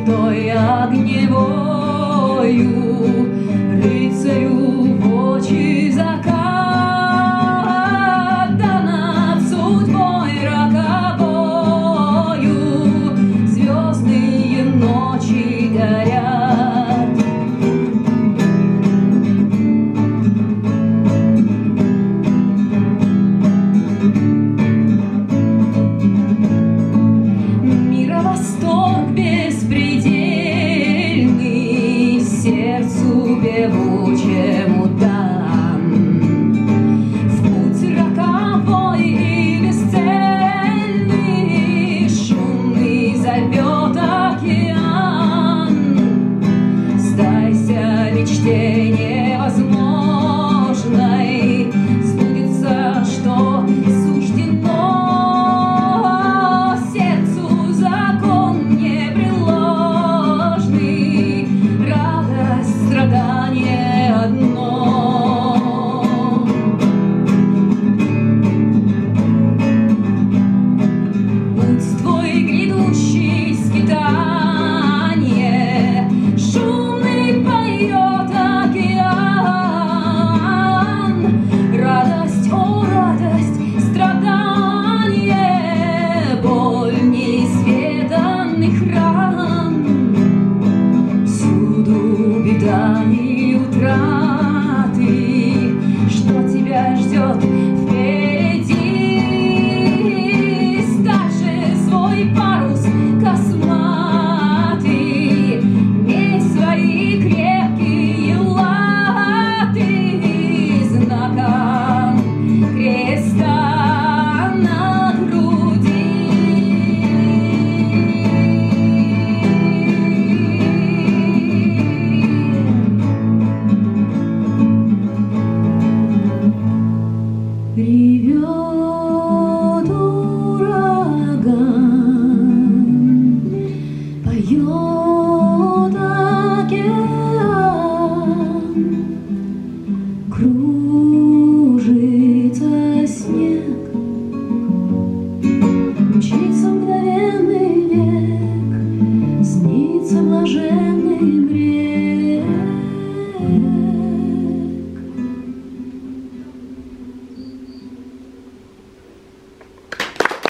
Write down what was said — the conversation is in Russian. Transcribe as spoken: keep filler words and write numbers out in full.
чертой огневою, рыцарю в очи закат, да над судьбой роковою звездные ночи горят. Мировосторг беспредельный, сердцу певучему дан. В путь роковой и бесцельный, шумный зовет океан. Сдайся мечте невозможной, сбудется, что суждено. Сердцу закон непреложный, радость, страдание одно. Путь твой грядущий скитание, шумный поет океан. Радость, о радость, страдание, боль неизведанных ран. Всюду беда и утраты, что тебя ждет впереди. Стажи свой парус косматый, медь свои крепкие латы, знаком креста на груди. Ревет